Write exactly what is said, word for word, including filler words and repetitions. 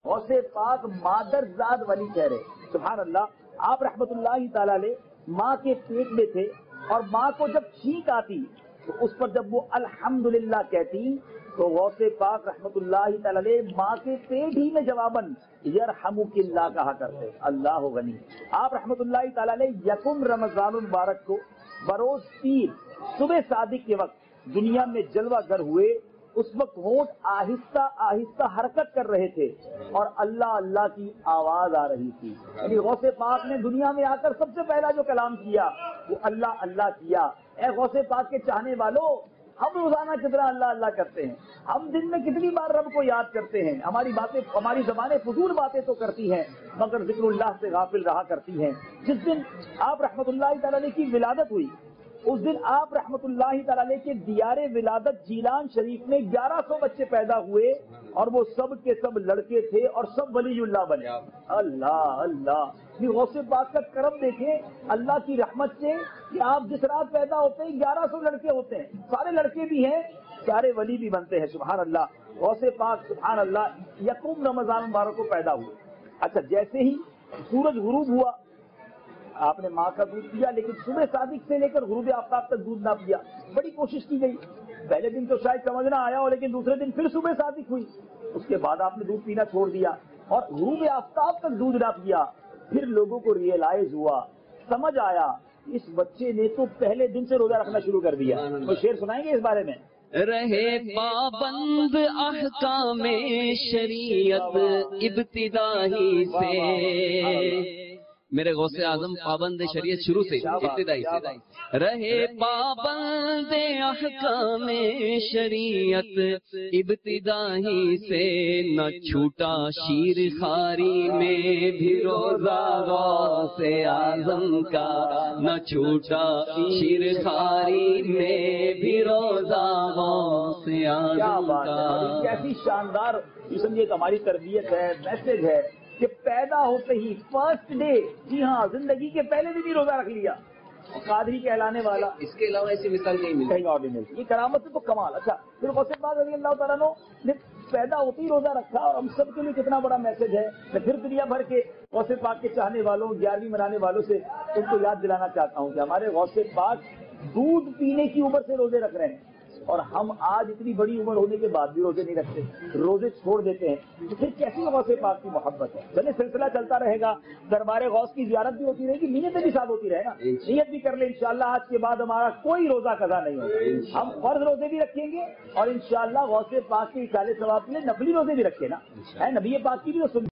غوث پاک مادر زاد ولی ٹھہرے. سبحان اللہ. آپ رحمت اللہ تعالی علیہ ماں کے پیٹ میں تھے اور ماں کو جب چھینک آتی تو اس پر جب وہ الحمدللہ کہتی تو غوث پاک رحمت اللہ تعالی علیہ ماں کے پیٹ ہی میں جواباً یرحمک اللہ کہا کرتے. اللہ غنی. آپ رحمت اللہ تعالی علیہ یکم رمضان المبارک کو بروز پیر صبح صادق کے وقت دنیا میں جلوہ گر ہوئے. اس وقت ہونٹ آہستہ آہستہ حرکت کر رہے تھے اور اللہ اللہ کی آواز آ رہی تھی. یعنی غوث پاک نے دنیا میں آ کر سب سے پہلا جو کلام کیا وہ اللہ اللہ کیا. اے غوث پاک کے چاہنے والوں، ہم روزانہ کتنا اللہ اللہ کرتے ہیں، ہم دن میں کتنی بار رب کو یاد کرتے ہیں. ہماری باتیں، ہماری زبانیں فضول باتیں تو کرتی ہیں مگر ذکر اللہ سے غافل رہا کرتی ہیں. جس دن آپ رحمت اللہ تعالی علیہ کی ولادت ہوئی اس دن آپ رحمت اللہ تعالی علیہ کے دیار ولادت جیلان شریف میں گیارہ سو بچے پیدا ہوئے اور وہ سب کے سب لڑکے تھے اور سب ولی اللہ بنے. اللہ اللہ. غوث پاک کا کرم دیکھیں اللہ کی رحمت سے کہ آپ جس رات پیدا ہوتے ہیں گیارہ سو لڑکے ہوتے ہیں، سارے لڑکے بھی ہیں، سارے ولی بھی بنتے ہیں. سبحان اللہ. غوث پاک سبحان اللہ یکم رمضان مبارک کو پیدا ہوئے. اچھا، جیسے ہی سورج غروب ہوا آپ نے ماں کا دودھ پیا، لیکن صبح صادق سے لے کر غروب آفتاب تک دودھ نہ پیا. بڑی کوشش کی گئی، پہلے دن تو شاید سمجھ نہ آیا ہو لیکن دوسرے دن پھر صبح صادق ہوئی، اس کے بعد آپ نے دودھ پینا چھوڑ دیا اور غروب آفتاب تک دودھ نہ پیا. پھر لوگوں کو ریئلائز ہوا، سمجھ آیا اس بچے نے تو پہلے دن سے روزہ رکھنا شروع کر دیا. تو شعر سنائیں گے اس بارے میں؟ رہے پابند احکام شریعت ابتدا ہی سے. میرے غوث اعظم پابند شریعت شروع سے ابتدائی سے رہے پابند احکام شریعت ابتدا ہی سے. نہ چھوٹا شیر خاری میں بھی روزہ غوث اعظم کا، نہ چھوٹا شیر خاری میں بھی روزہ غوث اعظم کا. کیسی شاندار سمجھیے کہ ہماری تربیت ہے، میسج ہے کہ پیدا ہوتے ہی فرسٹ ڈے، جی ہاں، زندگی کے پہلے دن ہی روزہ رکھ لیا. قادری کہلانے والا، اس کے علاوہ ایسی مثال نہیں ملتی کہیں اور نہیں ملتی. یہ کرامت ہے تو کمال. اچھا، پھر غوث پاک رضی اللہ تعالیٰ نے پیدا ہوتے ہی روزہ رکھا اور ہم سب کے لیے کتنا بڑا میسج ہے. میں پھر دنیا بھر کے غوث پاک کے چاہنے والوں، گیارہویں منانے والوں سے ان کو یاد دلانا چاہتا ہوں کہ ہمارے غوث پاک دودھ پینے کی عمر سے روزے رکھ رہے ہیں اور ہم آج اتنی بڑی عمر ہونے کے بعد بھی روزے نہیں رکھتے، روزے چھوڑ دیتے ہیں. تو پھر کیسی غوث پاک کی محبت ہے. چلے سلسلہ چلتا رہے گا، دربار غوث کی زیارت بھی ہوتی رہے گی، نیتیں بھی ساتھ ہوتی رہے گا. نیت بھی کر لیں انشاءاللہ آج کے بعد ہمارا کوئی روزہ قضا نہیں ہوگا. ہم فرض روزے بھی رکھیں گے اور انشاءاللہ غوث پاک کے اصالے ثواب کے لیے نفلی روزے بھی رکھیں نا. ہے نبی پاک کی بھی تو سن